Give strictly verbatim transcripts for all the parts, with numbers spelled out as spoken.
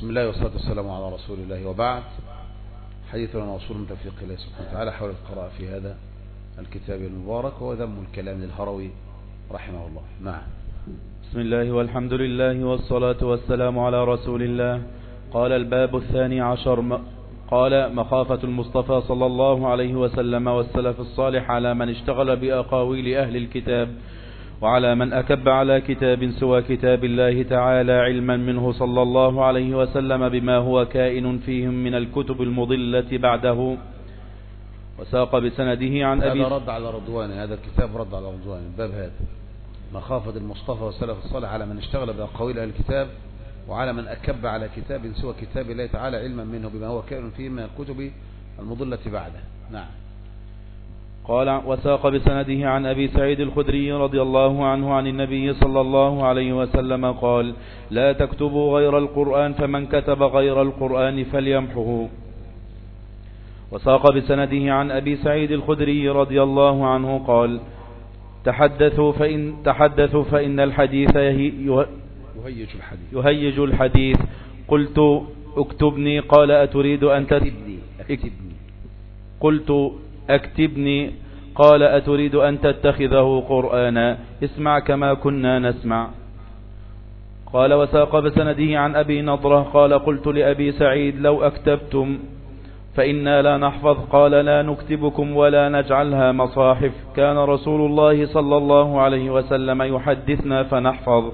بسم الله والصلاة والسلام على رسول الله، وبعد. حديثنا موصول من توفيق الله سبحانه وتعالى حول القراءة في هذا الكتاب المبارك، وهو ذم الكلام للهروي رحمه الله. نعم. بسم الله والحمد لله والصلاة والسلام على رسول الله. قال الباب الثاني عشر، قال مخافة المصطفى صلى الله عليه وسلم والسلف الصالح على من اشتغل بأقاويل أهل الكتاب، وعلى من أكب على كتاب سوى كتاب الله تعالى علما منه صلى الله عليه وسلم بما هو كائن فيهم من الكتب المضلة بعده. وساق بسنده عن أبي هذا رد على رضوان، هذا الكتاب رد على رضوان. الباب هذا مخافة المصطفى والسلف الصالح على من اشتغل بأقاويل أهل الكتاب، وعلى من أكب على كتاب سوى كتاب الله تعالى علما منه بما هو كائن فيهم من الكتب المضلة بعده. نعم. قال وساق بسنده عن أبي سعيد الخدري رضي الله عنه عن النبي صلى الله عليه وسلم قال: لا تكتبوا غير القرآن، فمن كتب غير القرآن فليمحه. وساق بسنده عن أبي سعيد الخدري رضي الله عنه قال: تحدثوا فإن, تحدثوا فإن الحديث يهيج الحديث, يهيج الحديث. قلت اكتبني، قال أتريد أن تكتبني أكتبني قلت اكتبني، قال أتريد أن تتخذه قرآنا؟ اسمع كما كنا نسمع. قال وساق بسنده عن أبي نضرة قال: قلت لأبي سعيد: لو أكتبتم فإنا لا نحفظ. قال: لا نكتبكم ولا نجعلها مصاحف. كان رسول الله صلى الله عليه وسلم يحدثنا فنحفظ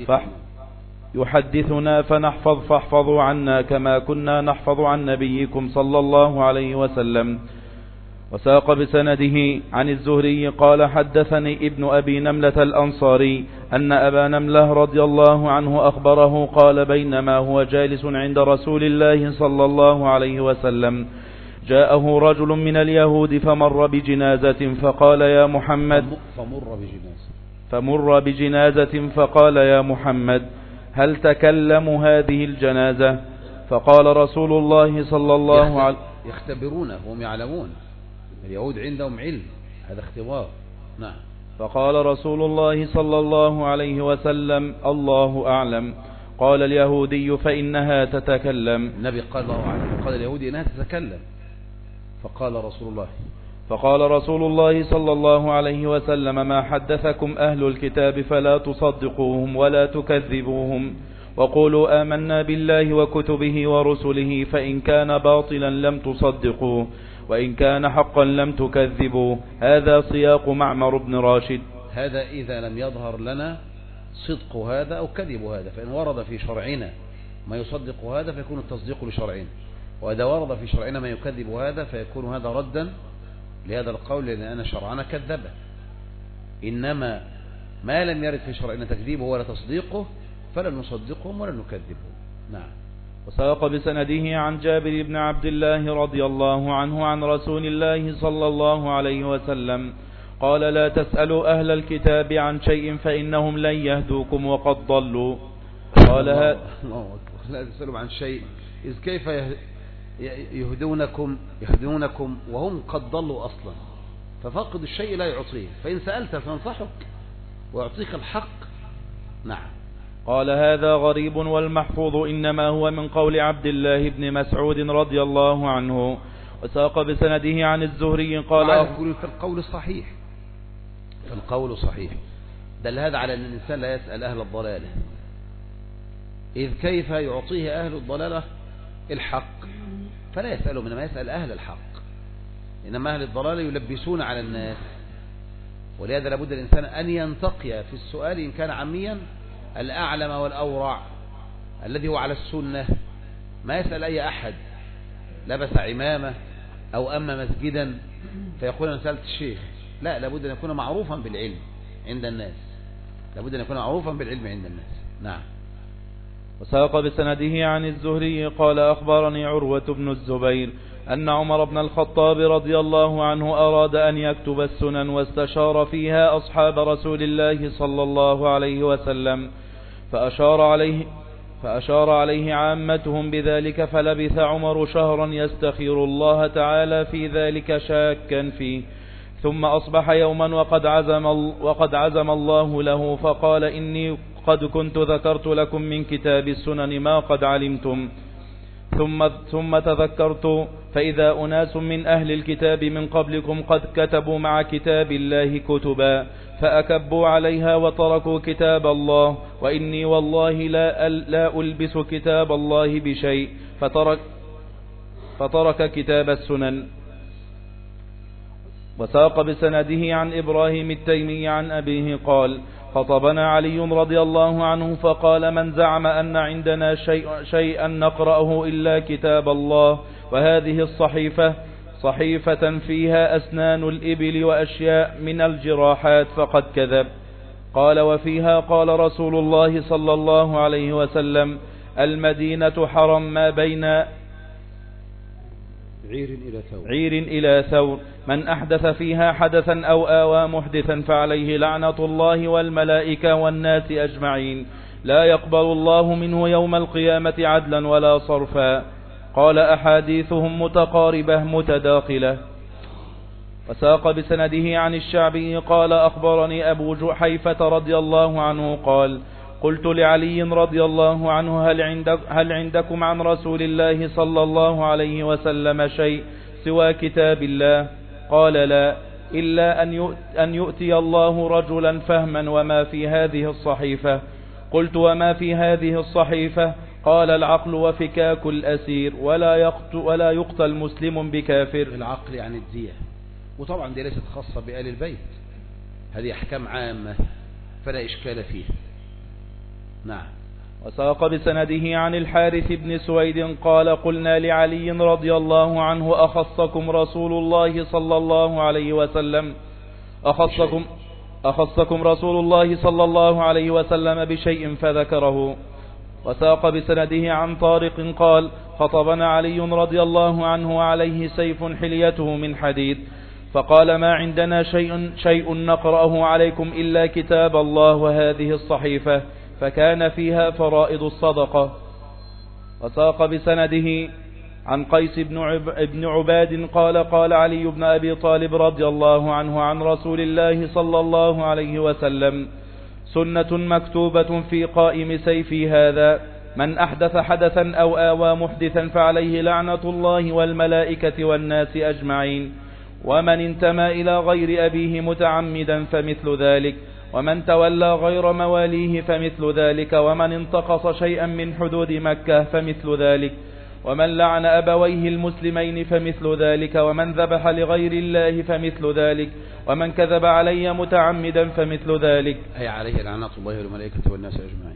يحدثنا فنحفظ فاحفظوا عنا كما كنا نحفظ عن نبيكم صلى الله عليه وسلم. وساق بسنده عن الزهري قال: حدثني ابن أبي نملة الأنصاري أن أبا نملة رضي الله عنه أخبره قال: بينما هو جالس عند رسول الله صلى الله عليه وسلم جاءه رجل من اليهود فمر بجنازة فقال: يا محمد فمر بجنازة فمر بجنازة فقال: يا محمد، هل تكلم هذه الجنازة؟ فقال رسول الله صلى الله عليه وسلم: يختبرونه وهم يعلمون، اليهود عندهم علم، هذا اختبار. نعم. فقال رسول الله صلى الله عليه وسلم: الله أعلم. قال اليهودي: فإنها تتكلم. النبي قال الله أعلم، قال اليهودي إنها تتكلم. فقال رسول الله فقال رسول الله صلى الله عليه وسلم: ما حدثكم أهل الكتاب فلا تصدقوهم ولا تكذبوهم، وقولوا آمنا بالله وكتبه ورسله، فإن كان باطلا لم تصدقوه، وإن كان حقا لم تكذبوا. هذا سياق معمر بن راشد. هذا إذا لم يظهر لنا صدق هذا أو كذب هذا، فإن ورد في شرعنا ما يصدق هذا فيكون التصديق لشرعنا، وإذا ورد في شرعنا ما يكذب هذا فيكون هذا ردا لهذا القول، لأن شرعنا كذبه. إنما ما لم يرد في شرعنا تكذيبه ولا تصديقه فلن نصدقهم ولا نكذبهم. نعم. وساق بسنده عن جابر بن عبد الله رضي الله عنه عن رسول الله صلى الله عليه وسلم قال: لا تسألوا أهل الكتاب عن شيء فإنهم لن يهدوكم وقد ضلوا. قال: الله الله لا تسألوا عن شيء، إذ كيف يهدونكم يهدونكم وهم قد ضلوا أصلا، ففقد الشيء لا يعطيه، فإن سألت فانصحك ويعطيك الحق. نعم. قال: هذا غريب، والمحفوظ إنما هو من قول عبد الله بن مسعود رضي الله عنه. وساق بسنده عن الزهري قال: في القول الصحيح في القول الصحيح دل هذا على أن الإنسان لا يسأل أهل الضلالة، إذ كيف يعطيه أهل الضلالة الحق فلا يسأله، منما يسأل أهل الحق. إنما أهل الضلالة يلبسون على الناس، ولهذا لابد الإنسان أن ينتقي في السؤال إن كان عاميا الأعلم والأورع الذي هو على السنة، ما يسأل أي أحد لبس عمامة أو أما مسجدا فيقول أنا سألت الشيخ. لا، لابد أن يكون معروفا بالعلم عند الناس، لابد أن يكون معروفا بالعلم عند الناس. نعم. وساق بسنده عن الزهري قال: أخبرني عروة بن الزبير أن عمر بن الخطاب رضي الله عنه أراد أن يكتب السنن، واستشار فيها أصحاب رسول الله صلى الله عليه وسلم، فأشار عليه فأشار عليه عامتهم بذلك، فلبث عمر شهرا يستخير الله تعالى في ذلك شاكا فيه، ثم أصبح يوما وقد عزم, وقد عزم الله له، فقال: إني قد كنت ذكرت لكم من كتاب السنن ما قد علمتم. ثم, ثم تذكرت فإذا أناس من أهل الكتاب من قبلكم قد كتبوا مع كتاب الله كتبا فأكبوا عليها وتركوا كتاب الله، وإني والله لا, لا ألبس كتاب الله بشيء، فترك, فترك كتاب السنن. وساق بسنده عن إبراهيم التيمي عن أبيه قال: خطبنا علي رضي الله عنه فقال: من زعم أن عندنا شيء شيئا نقرأه إلا كتاب الله وهذه الصحيفة صحيفة فيها أسنان الإبل وأشياء من الجراحات فقد كذب. قال: وفيها قال رسول الله صلى الله عليه وسلم: المدينة حرم ما بين عير إلى ثور, عير إلى ثور، من أحدث فيها حدثا أو آوى محدثا فعليه لعنة الله والملائكة والناس أجمعين، لا يقبل الله منه يوم القيامة عدلا ولا صرفا. قال: أحاديثهم متقاربة متداخلة. وساق بسنده عن الشعبي قال: أخبرني أبو جحيفة رضي الله عنه قال: قلت لعلي رضي الله عنه: هل, عندك هل عندكم عن رسول الله صلى الله عليه وسلم شيء سوى كتاب الله؟ قال: لا، إلا أن يؤتي الله رجلا فهما وما في هذه الصحيفة. قلت: وما في هذه الصحيفة؟ قال: العقل وفكاك الأسير، ولا يقتل, ولا يقتل مسلم بكافر. العقل يعني الدية، وطبعا دي ليست خاصة بآل البيت، هذه أحكام عامة فلا إشكال فيها. نعم. وساق بسنده عن الحارث بن سويد قال: قلنا لعلي رضي الله عنه: أخصكم رسول الله صلى الله عليه وسلم أخصكم, أخصكم رسول الله صلى الله عليه وسلم بشيء فذكره. وساق بسنده عن طارق قال: خطبنا علي رضي الله عنه وعليه سيف حليته من حديد، فقال: ما عندنا شيء, شيء نقرأه عليكم إلا كتاب الله وهذه الصحيفة، فكان فيها فرائض الصدقة. وساق بسنده عن قيس بن عباد قال: قال علي بن أبي طالب رضي الله عنه عن رسول الله صلى الله عليه وسلم: سنة مكتوبة في قائم سيفي هذا، من أحدث حدثا أو آوى محدثا فعليه لعنة الله والملائكة والناس أجمعين، ومن انتمى إلى غير أبيه متعمدا فمثل ذلك، ومن تولى غير مواليه فمثل ذلك، ومن انتقص شيئا من حدود مكة فمثل ذلك، ومن لعن أبويه المسلمين فمثل ذلك، ومن ذبح لغير الله فمثل ذلك، ومن كذب علي متعمدا فمثل ذلك، أي عليه لعنة الله والملائكة والناس أجمعين.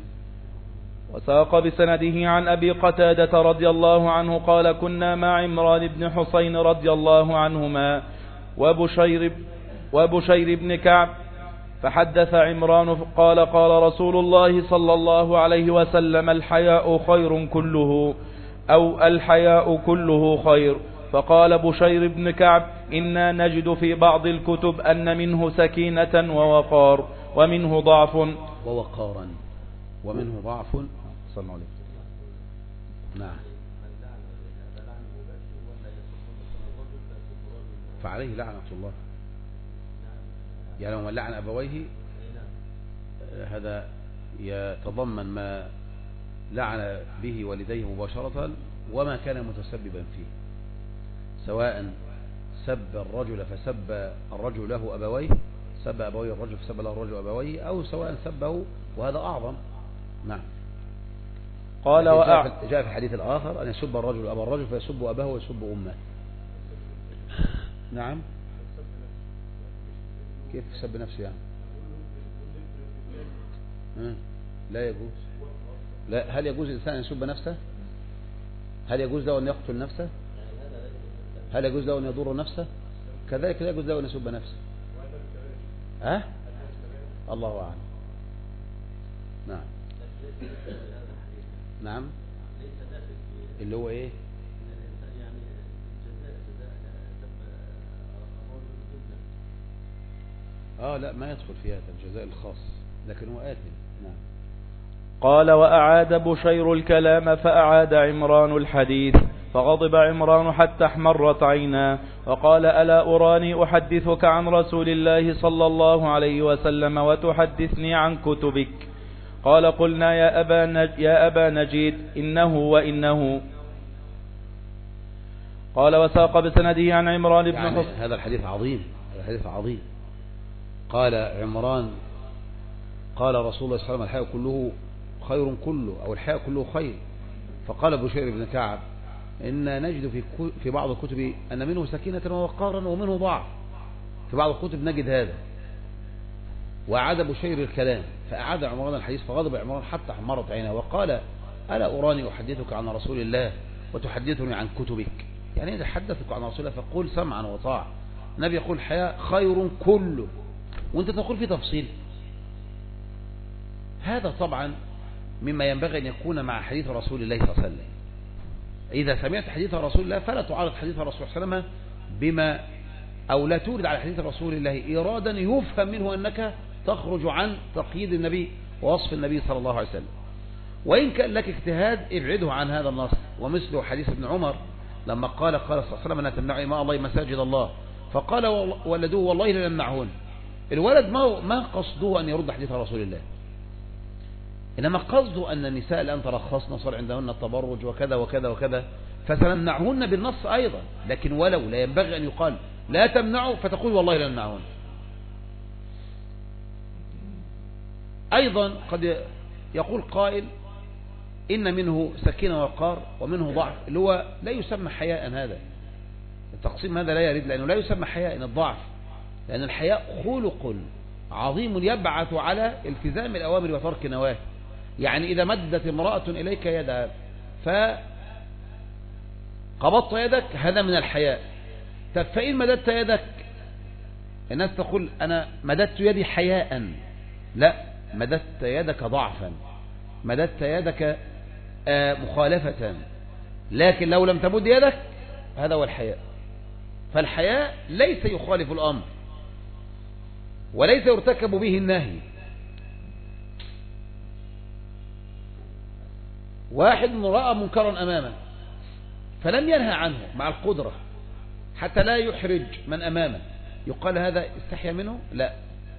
وساق بسنده عن أبي قتادة رضي الله عنه قال: كنا مع عمران بن حسين رضي الله عنهما وبشير, وبشير بن كعب، فحدث عمران قال: قال رسول الله صلى الله عليه وسلم: الحياء خير كله، أو الحياء كله خير. فقال بشير بن كعب: إنا نجد في بعض الكتب أن منه سكينة ووقار، ومنه ضعف ووقارا ومنه ضعف. صلى الله عليه وسلم. نعم. فعليه لعنة الله، يعني من لعن أبويه هذا يتضمن ما لعن به والديه مباشرة وما كان متسببا فيه، سواء سب الرجل فسب الرجل له أبويه، سب أبويه الرجل فسب له الرجل أبويه، أو سواء سبه وهذا أعظم. نعم. قال: وأع... جاء في الحديث الآخر أن يسب الرجل أبا الرجل فيسب أباه ويسب أمه. نعم. كيف سب نفسه يعني؟ لا يجوز. لا. هل يجوز الإنسان أن يسب نفسه؟ هل يجوز له أن يقتل نفسه؟ هل يجوز له أن يضر نفسه؟ كذلك لا يجوز له أن يسب نفسه. ها؟ أه؟ الله أعلم. نعم. نعم. اللي هو إيه؟ آه لا، ما يدخل في هذا الجزاء الخاص، لكن هو آثم. نعم. قال: وأعاد بشير الكلام فأعاد عمران الحديث، فغضب عمران حتى احمرت عيناه، وقال: ألا أراني أحدثك عن رسول الله صلى الله عليه وسلم وتحدثني عن كتبك؟ قال قلنا يا أبا, نج يا أبا نجيد إنه وإنه. قال وساق بسنده عن عمران بن يعني حصن. هذا الحديث عظيم، هذا الحديث عظيم. قال عمران قال رسول الله صلى الله عليه وسلم الحياء كله خير كله، أو الحياء كله خير. فقال بشير بن كعب إن نجد في في بعض الكتب أن منه سكينة ووقارا ومنه ضعف، في بعض الكتب نجد هذا. وأعاد بشير الكلام، فأعاد عمران الحديث، فغضب عمران حتى احمرت عينه وقال ألا أراني أحدثك عن رسول الله وتحدثني عن كتبك؟ يعني إذا حدثك عن رسول الله فقول سمعا وطاعة. النبي يقول الحياء خير كله وانت تقول في تفصيل. هذا طبعا مما ينبغي أن يكون مع حديث رسول الله صلى الله عليه وسلم. إذا سمعت حديث رسول الله فلا تعارض حديث الرسول صلى الله عليه وسلم بما، أو لا تورد على حديث رسول الله إيرادا يفهم منه أنك تخرج عن تقييد النبي ووصف النبي صلى الله عليه وسلم. وإن كان لك اجتهاد ابعده عن هذا النص. ومثله حديث ابن عمر لما قال قال صلى الله عليه وسلم لا تمنعوا إماء الله مساجد الله، فقال ولدوه والله لا نمنعهن. الولد ما ما قصده أن يرد حديث رسول الله، إنما قصده أن النساء الآن ترخصن وصار عندهن التبرج وكذا وكذا وكذا، فسنمنعهن بالنص أيضا. لكن ولو لا ينبغي أن يقال لا تمنعوا فتقول والله لا نمنعهن. أيضا قد يقول قائل إن منه سكينة وقار ومنه ضعف، اللي هو لا يسمى حياء. هذا التقسيم هذا لا يرد، لأنه لا يسمى حياء الضعف، لأن الحياء خلق عظيم يبعث على التزام الأوامر وترك النواهي. يعني إذا مدت امرأة إليك يدها فقبضت يدك هذا من الحياء. طب فإن مددت يدك، الناس تقول أنا مددت يدي حياء، لا، مددت يدك ضعفا، مددت يدك مخالفة. لكن لو لم تمد يدك هذا هو الحياء. فالحياء ليس يخالف الأمر وليس يرتكب به النهي. واحد رأى منكرا أمامه فلم ينهى عنه مع القدرة حتى لا يحرج من أمامه، يقال هذا استحيا منه؟ لا،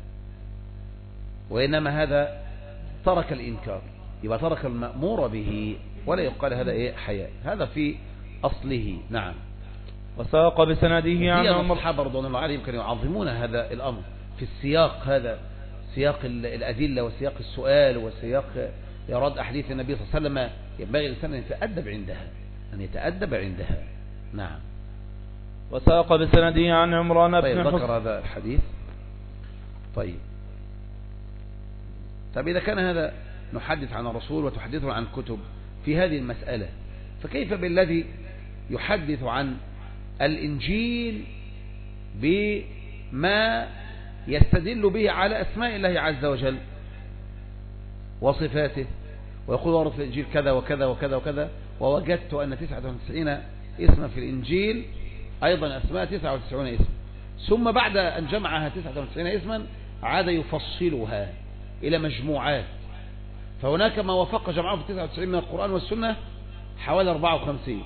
وإنما هذا ترك الإنكار، يبقى ترك المأمور به، ولا يقال هذا إيه حياء. هذا في أصله. نعم. وساق بسنده عن عمر. الصحابة رضوان الله عليهم كانوا يعظمون هذا الأمر في السياق هذا، سياق الأدلة وسياق السؤال وسياق إيراد أحاديث النبي صلى الله عليه وسلم. ينبغي الإنسان أن يتأدب عندها، أن يتأدب عندها. نعم. وساق بسنده عن عمران بن طيب حصن. ذكر هذا الحديث. طيب طيب إذا كان هذا نحدث عن الرسول وتحدثه عن كتب في هذه المسألة، فكيف بالذي يحدث عن الإنجيل بما يستدل به على أسماء الله عز وجل وصفاته، ويقول ورد في الإنجيل كذا وكذا وكذا وكذا، ووجدت أن تسعة وتسعين اسما في الإنجيل أيضا أسماء تسعة وتسعين اسم، ثم بعد أن جمعها تسعة وتسعين اسما عاد يفصلها إلى مجموعات. فهناك ما وفق جمعه في تسعة وتسعين من القرآن والسنة حوالي أربعة وخمسين،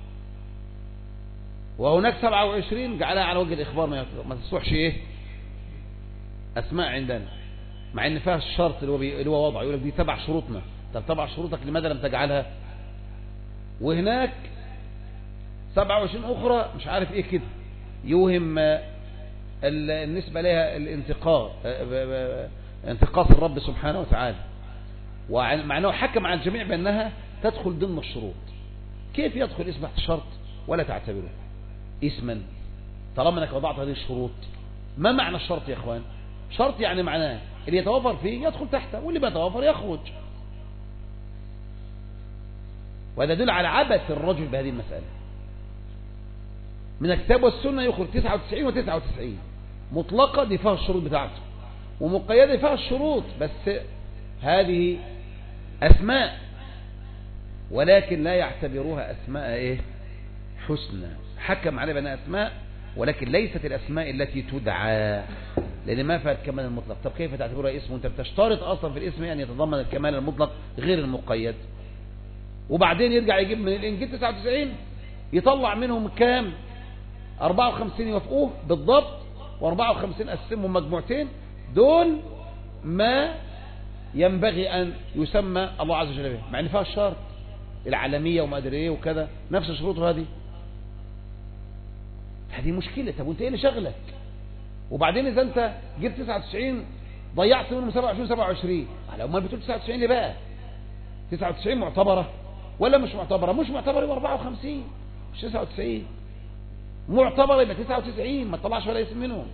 وهناك سبعة وعشرين جعلها على وجه الإخبار ما تصلحش إيه أسماء عندنا، مع إن فيها الشرط اللي هو, اللي هو وضع، يقول لك دي تبع شروطنا. طب تبع شروطك لماذا لم تجعلها؟ وهناك سبعة وعشرين أخرى مش عارف إيه كده، يوهم النسبة لها الانتقاص، انتقاص الرب سبحانه وتعالى، ومع أنه حكم على الجميع بأنها تدخل ضمن الشروط. كيف يدخل اسم تحت شرط ولا تعتبره اسما طالما انك وضعت هذه الشروط؟ ما معنى الشرط يا اخوان؟ شرط يعني معناه اللي يتوفر فيه يدخل تحته، واللي ما يتوفر يخرج. وهذا يدل على عبث الرجل بهذه المسألة. من الكتاب والسنة يخرج تسعة وتسعين وتسعة وتسعين مطلقة دي فيها الشروط بتاعته، ومقيدة فيها الشروط، بس هذه أسماء ولكن لا يعتبروها أسماء إيه حسنى، حكم عليها بأنها أسماء ولكن ليست الأسماء التي تدعى، لأن ما فيها الكمال المطلق. طب كيف تعتبرها اسم وانت بتشترط أصلا في الاسم أن يتضمن الكمال المطلق غير المقيد؟ وبعدين يرجع يجيب من الإنجيل تسعة وتسعين يطلع منهم كام؟ أربعة وخمسين يوافقوه بالضبط، وأربعة وخمسين قسمهم مجموعتين، دول ما ينبغي أن يسمى الله عز وجل به، مع أن فيها الشرط العالمية وما أدري إيه وكذا، نفس الشروط هذه. هذه مشكلة. طب وأنت إيه اللي شغلك؟ وبعدين إذا أنت جبت تسعة وتسعين ضيعت منهم سبعة وعشرين سبعة وعشرين، على أمال بتقول تسعة وتسعين ليه بقى؟ تسعة وتسعين معتبرة ولا مش معتبرة؟ مش معتبرة يبقى أربعة وخمسين مش تسعة وتسعين، معتبرة يبقى تسعة وتسعين، ما تطلعش ولا اسم منهم.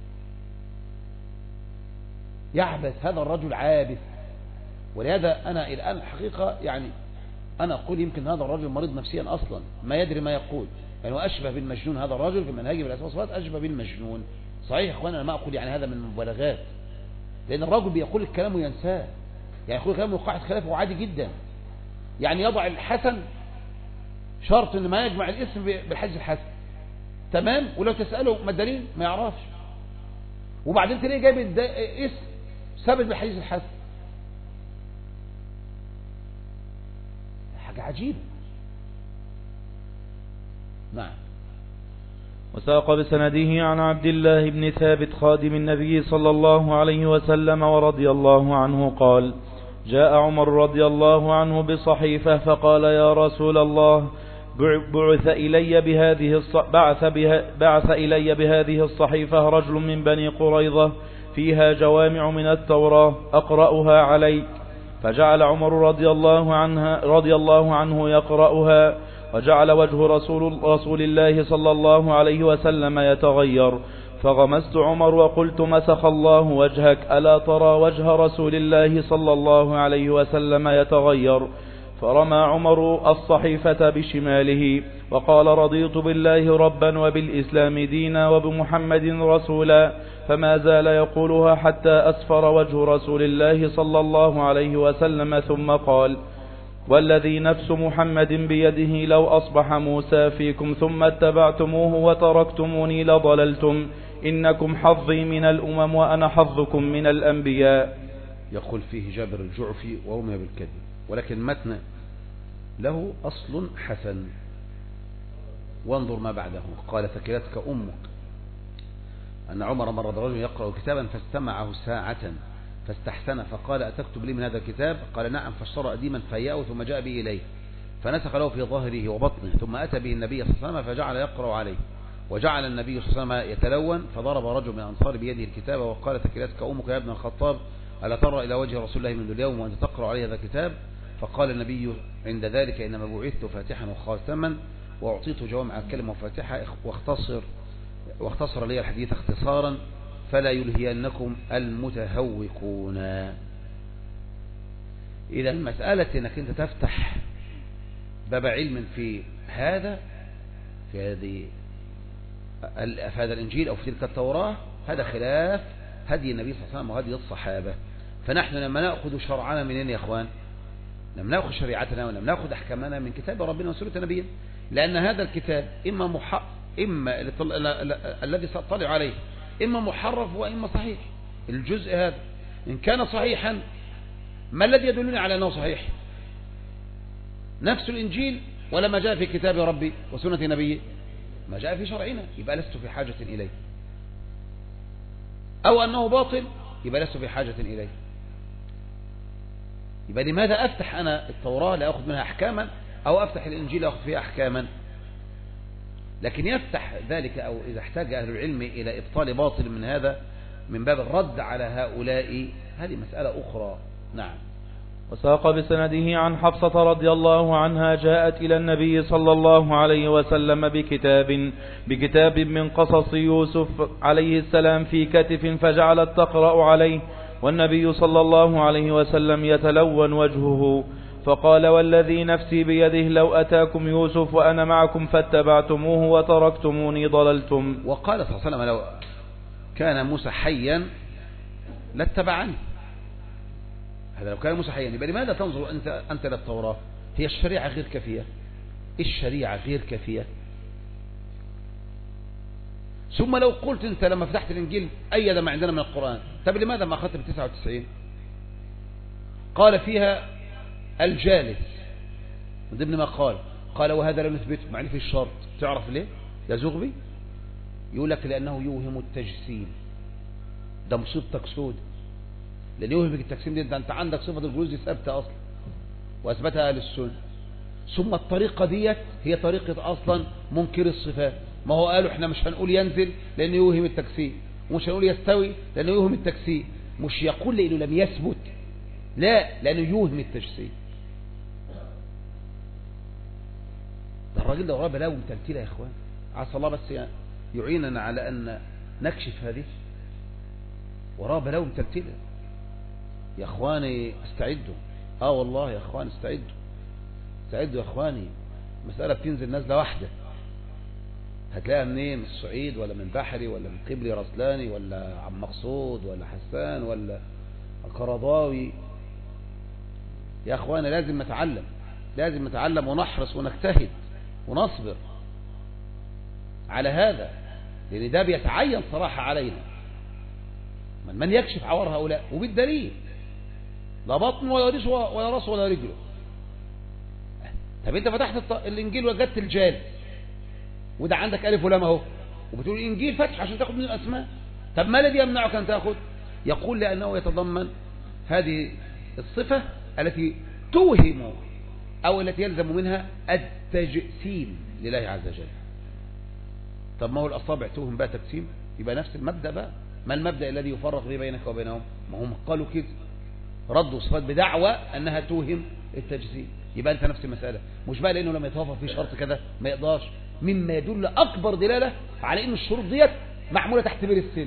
يعبث هذا الرجل عابث. ولهذا أنا الآن الحقيقة يعني أنا أقول يمكن هذا الرجل مريض نفسيا أصلا، ما يدري ما يقول، يعني وأشبه بالمجنون. هذا الرجل في منهجه بالأسماء والصفات أشبه بالمجنون. صحيح يا أخوان، أنا ما أقول يعني هذا من المبالغات، لأن الرجل بيقول الكلام وينساه، يعني يقول كلام وقاعد خلافه عادي جدا. يعني يضع الحسن شرط إن ما يجمع الاسم بالحديث الحسن، تمام، ولو تسأله ما الدليل ما يعرفش، وبعدين تلاقيه جايب اسم ثابت بالحديث الحسن. حاجة عجيبة. نعم. وساق بسنده عن عبد الله بن ثابت خادم النبي صلى الله عليه وسلم ورضي الله عنه قال: جاء عمر رضي الله عنه بصحيفة فقال: يا رسول الله، بعث إلي بهذه الص... بعث, بها... بعث إلي بهذه الصحيفة رجل من بني قريظة فيها جوامع من التوراة أقرأها عليك. فجعل عمر رضي الله عنها رضي الله عنه يقرأها، وجعل وجه رسول, رسول الله صلى الله عليه وسلم يتغير. فغمست عمر وقلت: مسخ الله وجهك، ألا ترى وجه رسول الله صلى الله عليه وسلم يتغير؟ فرمى عمر الصحيفة بشماله وقال: رضيت بالله ربا وبالإسلام دينا وبمحمد رسولا. فما زال يقولها حتى أسفر وجه رسول الله صلى الله عليه وسلم، ثم قال: والذي نفس محمد بيده لو أصبح موسى فيكم ثم اتبعتموه وتركتموني لضللتم، إنكم حظي من الأمم وأنا حظكم من الأنبياء. يقول فيه جابر الجعفي ورمي بالكذب، ولكن متن له أصل حسن. وانظر ما بعده. قال: ثكلتك أمك. أن عمر مر برجل يقرأ كتابا فاستمعه ساعة فاستحسن فقال: أتكتب لي من هذا الكتاب؟ قال: نعم. فاشترى أديما فيأه ثم جاء به إليه فنسخ له في ظهره وبطنه، ثم أتى به النبي صلى الله عليه وسلم فجعل يقرأ عليه، وجعل النبي صلى الله عليه وسلم يتلون، فضرب رجل من الأنصار بيده الكتاب وقال: ثكلتك أمك يا ابن الخطاب، ألا ترى إلى وجه رسول الله منذ اليوم وأنت تقرأ عليه هذا الكتاب؟ فقال النبي عند ذلك: إنما بعثت فاتحا وخاتما وأعطيت جوامع الكلمة وفاتحة، واختصر واختصر لي الحديث اختصارا فلا يلهينكم المتهوقون. إذا المسألة أنك أنت تفتح باب علم في هذا في هذه في هذا الإنجيل أو في تلك التوراة، هذا خلاف هدي النبي صلى الله عليه وسلم وهدي الصحابة. فنحن لما نأخذ شرعنا منين يا إخوان؟ لما نأخذ شريعتنا ولما نأخذ أحكامنا من كتاب ربنا وسنة نبينا، لأن هذا الكتاب إما محق إما الذي سأطلع عليه إما محرف وإما صحيح. الجزء هذا إن كان صحيحا ما الذي يدلني على أنه صحيح؟ نفس الإنجيل ولا ما جاء في كتاب ربي وسنة نبيه؟ ما جاء في شرعنا، يبقى لست في حاجة إليه. أو أنه باطل يبقى لست في حاجة إليه. يبقى لماذا أفتح أنا التوراة لأخذ منها أحكاما، أو أفتح الإنجيل لأخذ فيها أحكاما؟ لكن يفتح ذلك أو إذا احتاج أهل العلم إلى إبطال باطل من هذا من باب الرد على هؤلاء، هذه مسألة أخرى. نعم. وساق بسنده عن حفصة رضي الله عنها جاءت إلى النبي صلى الله عليه وسلم بكتاب بكتاب من قصص يوسف عليه السلام في كتف، فجعلت تقرأ عليه والنبي صلى الله عليه وسلم يتلون وجهه، فقال: والذي نفسي بيده لو أتاكم يوسف وأنا معكم فاتبعتموه وتركتموني ضللتم. وقال صلى الله عليه وسلم: لو كان موسى حيا لاتبعني. هذا لو كان موسى حيا. يبقى لماذا تنظر أنت أنت للتوراة؟ هي الشريعة غير كافية؟ الشريعة غير كافية؟ ثم لو قلت أنت لما فتحت الإنجيل أيد ما عندنا من القرآن، طب لماذا ما أخذت بتسعة وتسعين؟ قال فيها الجالس من ضمن ما قال قال وهذا لا نثبته مع ان في الشرط. تعرف ليه يا زغبي؟ يقول لك لأنه يوهم التجسيم. ده مصيبتك سود. لأن يوهمك التقسيم دي، أنت عندك صفة الجلوس دي ثابتة أصلا وأثبتها أهل السنة. ثم الطريقة ديت هي طريقة أصلا منكر الصفات. ما هو قالوا احنا مش هنقول ينزل لأنه يوهم التجسيم، ومش هنقول يستوي لأنه يوهم التجسيم. مش يقول لأنه لم يثبت، لا، لأنه يوهم التجسيم. ده الراجل ده وراه بلاوي متلتلة يا إخوان، عسى الله بس يعيننا على أن نكشف هذه. وراه بلاوي متلتلة يا إخواني، استعدوا. آه والله يا إخوان استعدوا، استعدوا يا إخواني. مسألة بتنزل نازلة واحدة، هتلاقيها منين؟ من الصعيد ولا من بحري ولا من قبلي رسلاني ولا عم مقصود ولا حسان ولا قرضاوي. يا اخوانا لازم نتعلم، لازم نتعلم ونحرص ونجتهد ونصبر على هذا، لان ده بيتعين صراحة علينا. من, من يكشف عور هؤلاء؟ وبالدليل لا بطن ولا ريش ولا راس ولا رجله. طب انت فتحت الانجيل وجدت الجال، وده عندك ألف ولام اهو، وبتقول الإنجيل فتح عشان تاخد من الأسماء. طب ما الذي يمنعك أن تأخذ؟ يقول لأنه يتضمن هذه الصفة التي توهم أو التي يلزم منها التجسيم لله عز وجل. طب ما هو الأصابع توهم بقى تجسيم؟ يبقى نفس المبدأ بقى. ما المبدأ الذي يفرق به بينك وبينهم؟ ما هم قالوا كده، ردوا صفات بدعوى أنها توهم التجسيم. يبقى أنت نفس المسألة، مش بقى لأنه لما يتوفر في شرط كذا ما يقدرش، مما يدل أكبر دلالة على أن الشروط ديت معمولة تحت بير السن.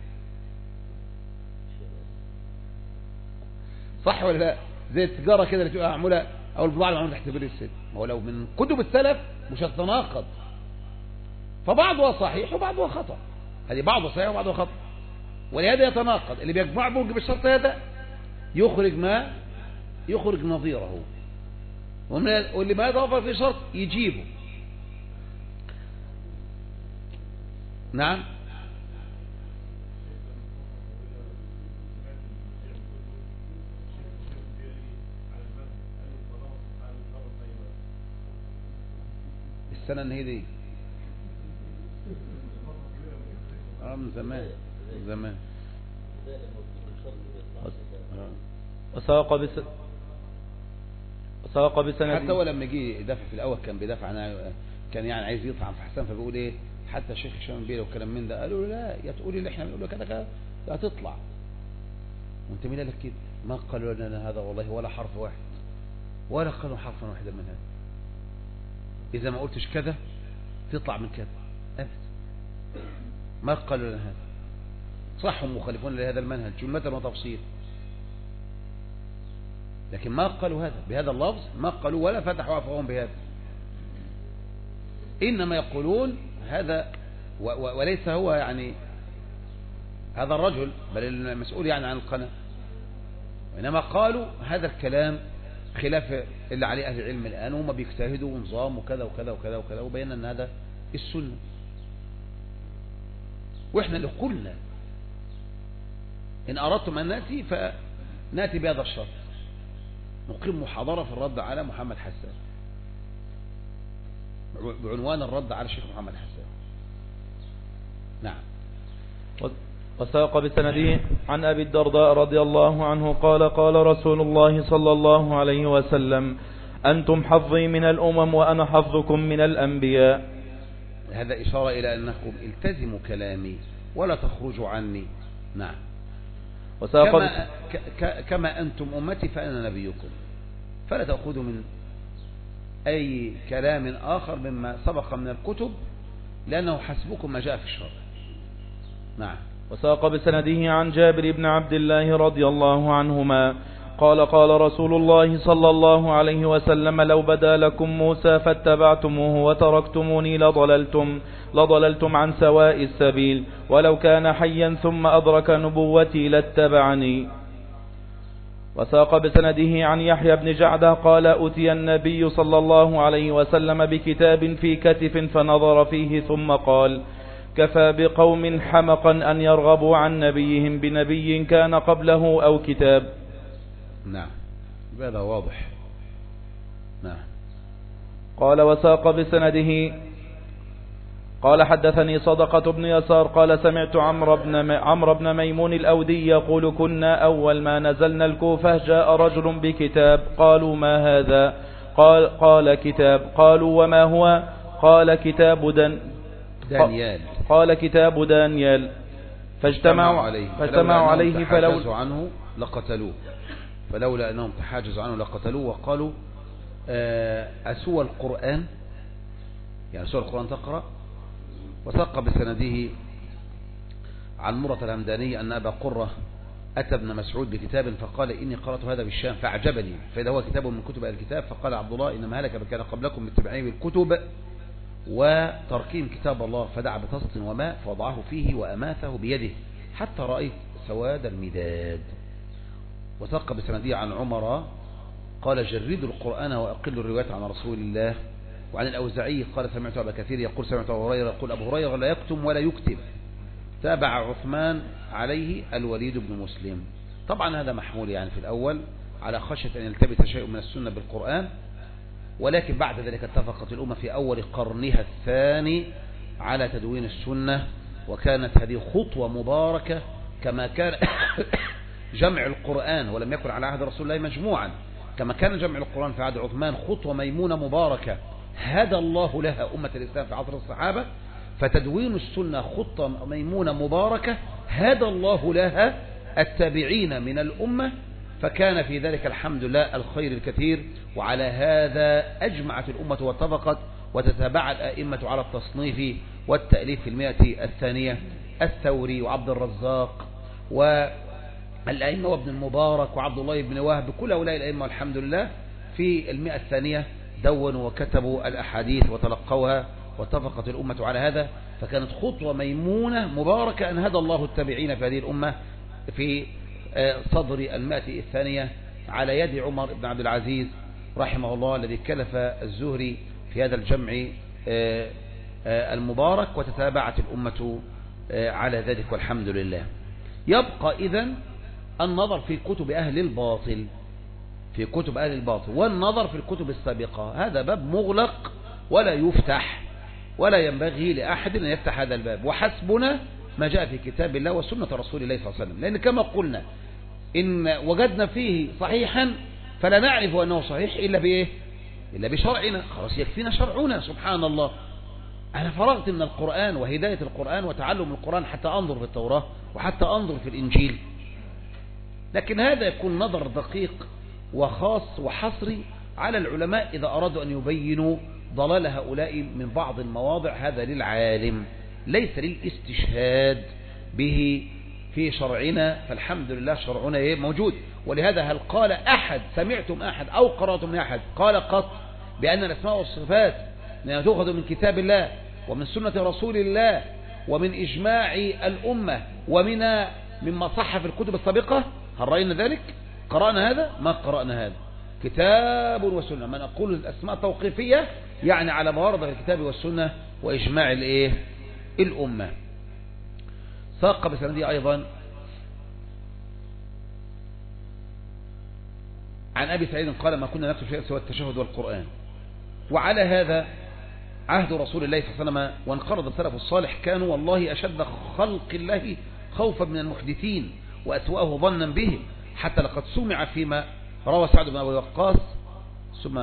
صح ولا لا؟ زي التجارة كده اللي تبقى معمولة أو البضاعة اللي معمولة تحت بير السن. ما هو لو من كتب السلف مش هتتناقض، فبعضها صحيح وبعضها خطأ. هذه بعضها صحيح وبعضها خطأ، ولهذا يتناقض. اللي بيجمع برج بالشرط هذا يخرج ما يخرج نظيره، واللي ما يتوفر في شرط يجيبه. نعم. السنة ان هي دي اه من زمان من زمان. وساق بس وساق بسند. حتى هو لما جه يدافع في الاول كان بيدافع عن، كان يعني عايز يطعن في حسان، فبيقول ايه حتى الشيخ هشام بيه والكلام من ده، قالوا له لا، يا تقولي اللي احنا بنقوله كده كده لا تطلع. وانت مين قال لك كده؟ ما قالوا لنا هذا والله ولا حرف واحد، ولا قالوا حرفا واحدا من هذا. اذا ما قلتش كذا تطلع من كذا ابدا، ما قالوا لنا هذا. صح هم مخالفون لهذا المنهج جملة وتفصيل، لكن ما قالوا هذا بهذا اللفظ، ما قالوا ولا فتحوا افواههم بهذا. انما يقولون هذا و و وليس هو يعني هذا الرجل بل المسؤول يعني عن القناة، وإنما قالوا هذا الكلام خلاف اللي عليه أهل العلم الآن، وهم بيجتهدوا ونظام وكذا وكذا وكذا وكذا، وبينا أن هذا السنة. وإحنا اللي قلنا إن أردتم أن نأتي فنأتي بهذا الشرط، نقيم محاضرة في الرد على محمد حسان بعنوان الرد على الشيخ محمد حسان. نعم. وساق بسنده عن أبي الدرداء رضي الله عنه قال قال رسول الله صلى الله عليه وسلم: أنتم حظي من الأمم وأنا حظكم من الأنبياء. هذا إشارة إلى أنكم التزموا كلامي ولا تخرجوا عني. نعم. وساق كما, كما أنتم أمتي فأنا نبيكم، فلا تأخذوا من أي كلام آخر مما سبق من الكتب، لأنه حسبكم ما جاء في الشرع. نعم. وساق بسنده عن جابر بن عبد الله رضي الله عنهما قال قال رسول الله صلى الله عليه وسلم: لو بدا لكم موسى فاتبعتموه وتركتموني لضللتم لضللتم عن سواء السبيل، ولو كان حيا ثم أدرك نبوتي لاتبعني. وساق بسنده عن يحيى بن جعدة قال: أتي النبي صلى الله عليه وسلم بكتاب في كتف فنظر فيه ثم قال: كفى بقوم حمقا أن يرغبوا عن نبيهم بنبي كان قبله أو كتاب. نعم، هذا واضح. نعم. قال وساق بسنده قال حدثني صدقة بن يسار قال سمعت عمرو بن عمرو بن ميمون الأودي يقول كنا أول ما نزلنا الكوفة جاء رجل بكتاب قالوا ما هذا قال قال كتاب قالوا وما هو قال كتاب دن دانيال قال كتاب دانيال فاجتمعوا عليه فاجتمعوا عليه فلولا عنه لقتلوه فلولا أنهم تحاجزوا عنه لقتلوه وقالوا أسوى القرآن يعني سورة القرآن تقرأ. وثق بسنده عن مرة الهمداني أن أبا قرة أتى ابن مسعود بكتاب فقال إني قرأت هذا بالشام فأعجبني فإذا هو كتاب من كتب الكتاب فقال عبد الله إنما هلك من كان قبلكم باتباعهم الكتب وتركهم كتاب الله فدعا بطست وماء فوضعه فيه وأماثه بيده حتى رأيت سواد المداد. وثق بسنده عن عمر قال جردوا القرآن وأقلوا الروايات عن رسول الله. وعن الأوزعي قال سمعت أبا كثير يقول سمعت أبو هريرة يقول أبو هريرة لا يكتم ولا يكتب. تابع عثمان عليه الوليد بن مسلم. طبعا هذا محمول يعني في الأول على خشية أن يلتبس شيء من السنة بالقرآن ولكن بعد ذلك اتفقت الأمة في أول قرنها الثاني على تدوين السنة وكانت هذه خطوة مباركة كما كان جمع القرآن ولم يكن على عهد رسول الله مجموعا كما كان جمع القرآن في عهد عثمان خطوة ميمونة مباركة هدى الله لها أمة الإسلام في عصر الصحابة فتدوين السنة خطة ميمونة مباركة هدى الله لها التابعين من الأمة فكان في ذلك الحمد لله الخير الكثير. وعلى هذا أجمعت الأمة واتفقت وتتابع الأئمة على التصنيف والتأليف في المئة الثانية الثوري وعبد الرزاق والأئمة وابن المبارك وعبد الله بن وهب كل هؤلاء الأئمة والحمد لله في المئة الثانية دونوا وكتبوا الأحاديث وتلقوها واتفقت الأمة على هذا فكانت خطوة ميمونة مباركة أن هدى الله التابعين في هذه الأمة في صدر المئة الثانية على يد عمر بن عبد العزيز رحمه الله الذي كلف الزهري في هذا الجمع المبارك وتتابعت الأمة على ذلك والحمد لله. يبقى إذن النظر في كتب أهل الباطل في كتب أهل الباطل والنظر في الكتب السابقة هذا باب مغلق ولا يفتح ولا ينبغي لأحد أن يفتح هذا الباب وحسبنا ما جاء في كتاب الله وسنة رسول الله صلى الله عليه وسلم لأن كما قلنا إن وجدنا فيه صحيحا فلا نعرف أنه صحيح إلا بإيه إلا بشرعنا خلاص يكفينا شرعنا سبحان الله. أنا فرغت من القرآن وهداية القرآن وتعلم القرآن حتى أنظر في التوراة وحتى أنظر في الإنجيل لكن هذا يكون نظر دقيق وخاص وحصري على العلماء إذا أرادوا أن يبينوا ضلال هؤلاء من بعض المواضع هذا للعالم ليس للاستشهاد به في شرعنا فالحمد لله شرعنا موجود. ولهذا هل قال أحد سمعتم أحد أو قرأتم من أحد قال قط بأن الأسماء والصفات تؤخذ من كتاب الله ومن سنة رسول الله ومن إجماع الأمة ومن مما صح في الكتب السابقة هل رأينا ذلك قرأنا هذا ما قرأنا هذا كتاب وسنة. من أقول الأسماء توقيفية يعني على ما ورد في الكتاب والسنة وإجماع الإيه الأمة. ساق بسندي أيضا عن أبي سعيد قال ما كنا نكتب شيئا سوى التشهد والقرآن. وعلى هذا عهد رسول الله صلى الله عليه وسلم وانقرض السلف الصالح كانوا والله أشد خلق الله خوفا من المحدثين وأسوأه ظنا به حتى لقد سمع فيما روى سعد بن أبي وقاص ثم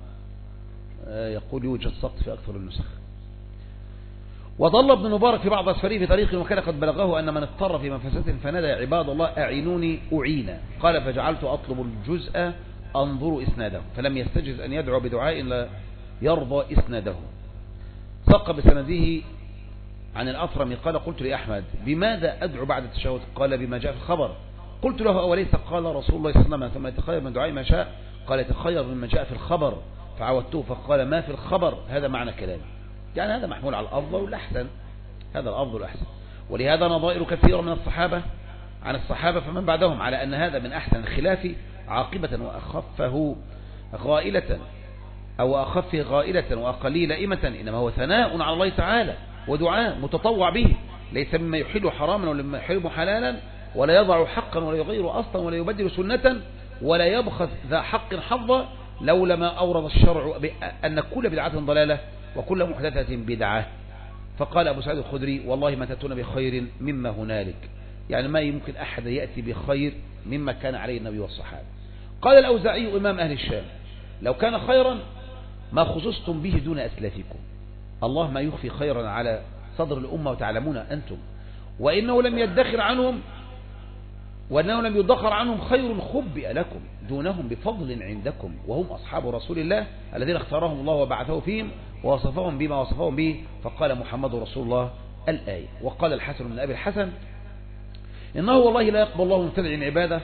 يقول يوجد سقط في أكثر النسخ. وظل ابن مبارك في بعض أسفاره في طريق وكان قد بلغه أن من اضطر في منفسة فنادى عباد الله أعينوني أعينا قال فجعلت أطلب الجزء أنظر إسناده فلم يستجز أن يدعو بدعاء لا يرضى إسناده. سق بسنده عن الأطرم قال قلت لأحمد بماذا أدعو بعد التشهد قال بما جاء في الخبر قلت له أوليس قال رسول الله صلى الله عليه وسلم ثم يتخير من دعاء ما شاء قال يتخير مما جاء في الخبر فعودته فقال ما في الخبر هذا معنى كلامي يعني هذا محمول على الأفضل والأحسن هذا الأفضل والأحسن. ولهذا نظائر كثيرة من الصحابة عن الصحابة فمن بعدهم على أن هذا من أحسن الخلاف عاقبة وأخفه غائلة أو أخفه غائلة وأقلي لائمة إنما هو ثناء على الله تعالى ودعاء متطوع به ليس مما يحل حراما ولا مما يحرم حلالا ولا يضع حقا ولا يغير أصلا ولا يبدل سنة ولا يبخس ذا حق حظا لولا ما أورد الشرع أن كل بدعة ضلالة وكل محدثة بدعة. فقال أبو سعيد الخدري والله ما تأتون بخير مما هنالك، يعني ما يمكن أحد يأتي بخير مما كان عليه النبي والصحابة. قال الأوزاعي إمام أهل الشام لو كان خيرا ما خصصتم به دون أسلافكم، الله ما يخفي خيرا على صدر الأمة وتعلمون أنتم، وإنه لم يدخر عنهم وأنه لم يدخر عنهم خير خبئ لكم دونهم بفضل عندكم، وهم أصحاب رسول الله الذين اختارهم الله وبعثه فيهم ووصفهم بما وصفهم به، فقال محمد رسول الله الآية. وقال الحسن بن أبي الحسن إنه والله لا يقبل الله مبتدع عباده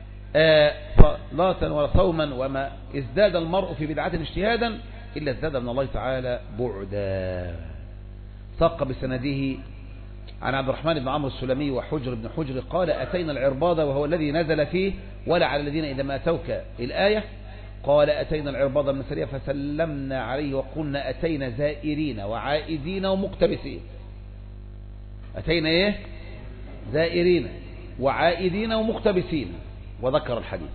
صلاة ولا صوما، وما ازداد المرء في بدعة اجتهادا إلا ازداد من الله تعالى بعدا. ساق بسنده عن عبد الرحمن بن عمرو السلمي وحجر بن حجر قال أتينا العرباض وهو الذي نزل فيه ولا على الذين إذا ما أتوك الآية، قال أتينا العرباض من سرية فسلمنا عليه وقلنا أتينا زائرين وعائدين ومقتبسين. أتينا إيه؟ زائرين وعائدين ومقتبسين، وذكر الحديث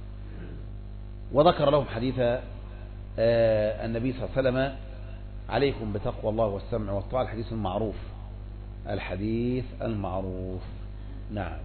وذكر لهم حديث آه النبي صلى الله عليه وسلم عليكم بتقوى الله والسمع والطاعة، الحديث المعروف الحديث المعروف. نعم.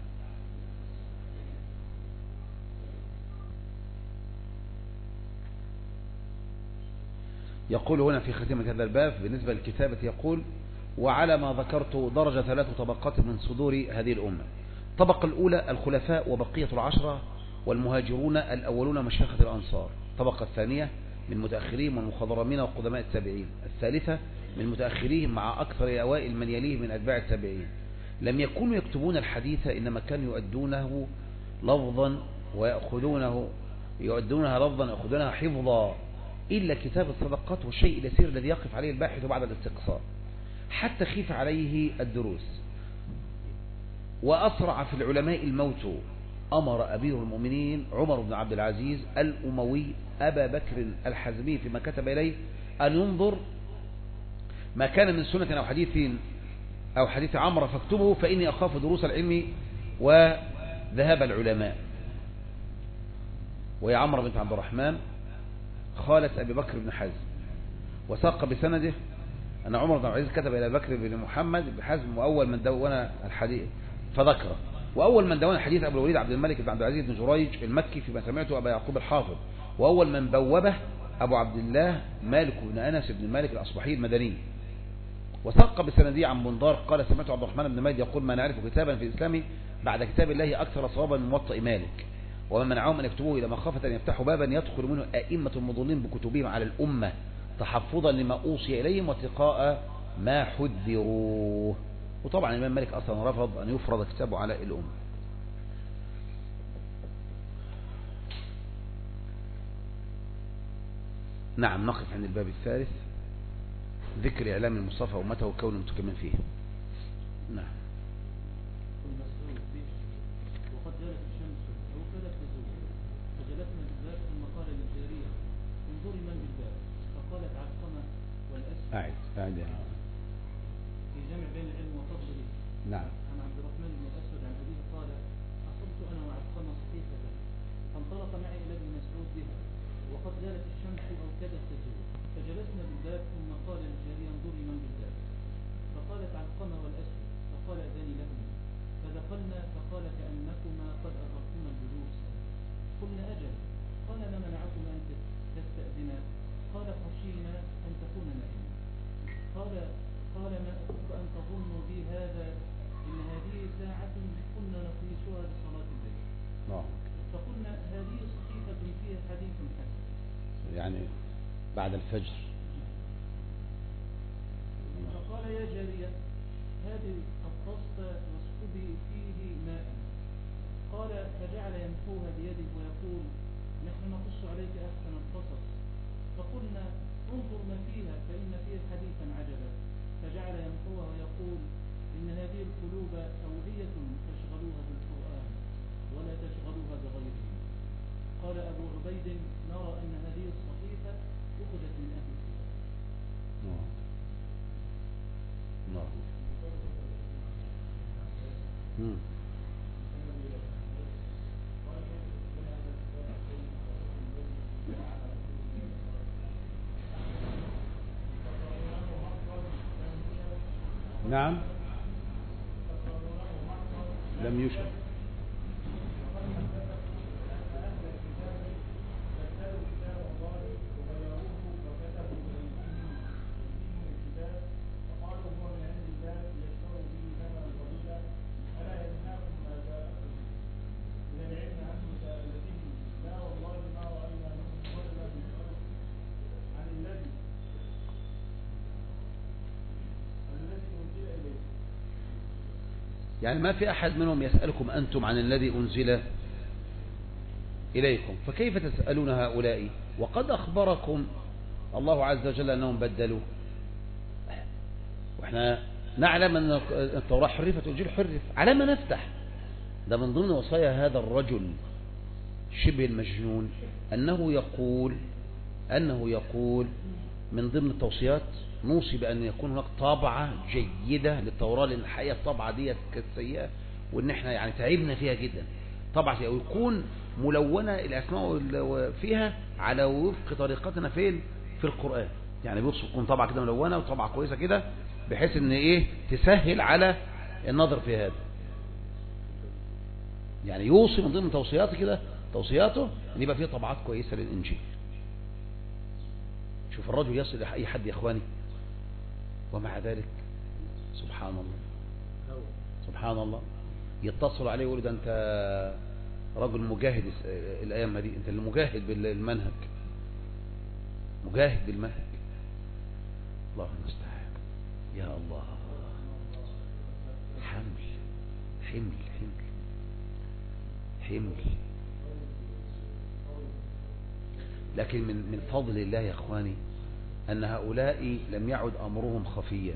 يقول هنا في ختمة هذا الباب بالنسبة للكتابة، يقول وعلى ما ذكرت درجة ثلاث طبقات من صدور هذه الأمة. الطبقة الأولى الخلفاء وبقية العشرة والمهاجرون الأولون مشايخة الأنصار. الطبقة الثانية من متأخرين والمخضرمين وقدماء التابعين. الثالثة من متأخرين مع أكثر أوائل من يليه من أتباع التابعين. لم يكونوا يكتبون الحديث إنما كانوا يؤدونه لفظا ويأخذونه يؤدونها لفظا ويأخذونها حفظا، إلا كتاب الصدقات والشيء اليسير الذي يقف عليه الباحث بعد الاستقصاء حتى خيف عليه الدروس. وأسرع في العلماء الموت، أمر أمير المؤمنين عمر بن عبد العزيز الأموي أبا بكر الحزمي فيما كتب إليه أن ينظر ما كان من سنة أو حديث أو حديث عمرو فاكتبه فإني أخاف دروس العلم وذهاب العلماء. وهي عمرو بنت عبد الرحمن خالة أبي بكر بن حزم. وساق بسنده أن عمر بن عبد العزيز كتب إلى بكر بن محمد بن حزم وأول من دون الحديث فذكره، وأول من دون حديث أبو الوليد عبد الملك بن عبد العزيز بن جريج المكي فيما سمعته أبا يعقوب الحافظ، وأول من بوبه أبو عبد الله مالك بن أنس بن مالك الأصبحي المدني. وساق بسندي عن بندار قال سمعت عبد الرحمن بن مهدي يقول ما نعرف كتابا في الإسلام بعد كتاب الله أكثر صوابا من موطئ مالك، وما منعهم أن يكتبوه إلى مخافة أن يفتحوا بابا يدخل منه أئمة المضلين بكتبهم على الأمة تحفظا لما أوصي إليهم واتقاء ما حذروه. وطبعا الإمام مالك أصلا رفض أن يفرض كتابه على الأمة. نعم. نقف عند الباب الثالث ذكر إعلام المصطفى أمته وكون متكمل فيه. نعم. وقد جلت الشمس وكلت تزول فجلسنا بالباب ثم قال للجارية انظري من بالباب فقالت علقمة والأسد. أعد أعد في جمع بين العلم وفضله. نعم. عن عبد الرحمن بن الأسود عن أبيه قال أصبت أنا وعلقمة صحيفة فانطلق معي إلى ابن مسعود بها وقد جلت الشمس أو كادت تزول فجلسنا بالباب ثم قال للجارية انظري من بالباب فقالت علقمة والأسود فقال أذاني لهما فدخلنا فقال كأنكما قد أردتما الجلوس قلنا أجل قال ما منعكما أن تستأذنا قال خشينا أن تكون نائما قال قال ما أحب أن تظنوا بي هذا إن هذه ساعة كنا نقيسها لصلاة الليل. نعم. فقلنا هذه صحيفة فيها حديث حسن يعني بعد الفجر. فقال يا جارية هذه الطست واسكبي فيه ماء قال فجعل يمحوها بيده ويقول نحن نقص عليك أحسن القصص فقلنا انظر ما فيها فإن فيها حديثا عجبا فجعل يمحوها ويقول إن هذه القلوب أودية تشغلوها بالقرآن ولا تشغلوها بغيره. قال أبو عبيد نرى أن هذه الصحيفة أخذت من أهل الكتاب. نعم. نعم. مم. نعم لم يشرع. يعني ما في أحد منهم يسألكم أنتم عن الذي أنزل إليكم، فكيف تسألون هؤلاء وقد أخبركم الله عز وجل أنهم بدلوا، وإحنا نعلم أن التوراة حرفت والإنجيل حرف، على ما نفتح؟ ده من ضمن وصايا هذا الرجل شبه المجنون أنه يقول أنه يقول من ضمن التوصيات نوصي بأن يكون هناك طابعة جيدة للتوراة، لأن الحقيقة الطابعة دي كانت سيئة وإن إحنا يعني تعبنا فيها جدا. طبعا ويكون ملونة الأسماء فيها على وفق طريقتنا في في القرآن، يعني بيوصف تكون طبعة كده ملونة وطبعة كويسة كده بحيث إن إيه تسهل على النظر في هذا. يعني يوصي من ضمن توصياته كده توصياته إن يبقى فيه طبعات كويسة للإنجيل. شوف الرجل يصل أي حد يا إخواني، ومع ذلك سبحان الله سبحان الله يتصل عليه ويقول ده أنت رجل مجاهد الأيام دي، أنت اللي مجاهد بالمنهج، مجاهد بالمنهج. الله المستعان. يا الله، حمل حمل حمل حمل. لكن من من فضل الله يا اخواني ان هؤلاء لم يعد امرهم خفيا،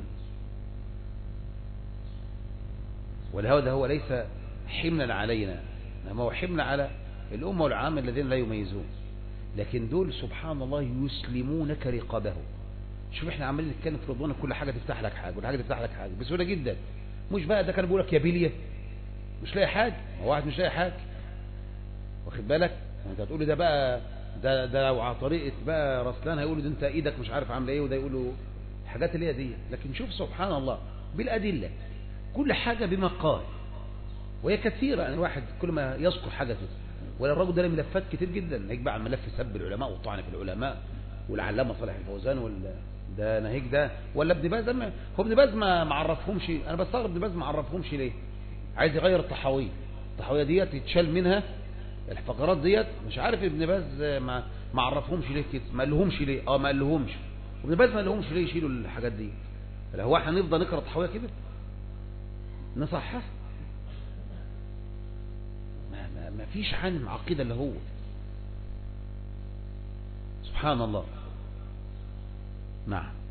ولهذا هو ليس حملا علينا، انما هو حمل على الامه والعامه الذين لا يميزون. لكن دول سبحان الله يسلمونك رقابه. شوف احنا عمالين نتكلم في رضوان كل حاجه تفتح لك حاجه ولا حاجه تفتح لك حاجه بسهوله جدا. مش بقى ده كان بيقول لك يا بيليه مش لاقي حاجه، هو واحد مش لاقي حاجه، واخد بالك؟ انت هتقول لي ده بقى ده ده لو على طريقه بقى رسلان هيقولوا ده انت ايدك مش عارف عامله ايه، وده يقولوا الحاجات اللي هي دي. لكن شوف سبحان الله بالادله، كل حاجه بما قال، وهي كثيره. يعني الواحد كل ما يذكر حاجه كده، ولا الراجل ده له ملفات كتير جدا، نهيك بقى عن ملف سب العلماء والطعن في العلماء والعلامه صالح الفوزان ولا ده نهيك ده، ولا ابن باز. هو ابن باز ما معرفهمش، انا بستغرب ابن باز ما عرفهمش ليه؟ عايز يغير الطحاويه، الطحاويه ديت يتشال منها الفقرات ديت، مش عارف ابن باز ما ما عرفهمش ليه كده، ما قالهمش ليه؟ اه ما قالهمش. ابن باز ما قالهمش ليه يشيلوا الحاجات دي؟ لا هو احنا نفضل نقرا الطحاويه كده نصحها؟ ما, ما, ما فيش عالم عقيده الا هو. سبحان الله. نعم.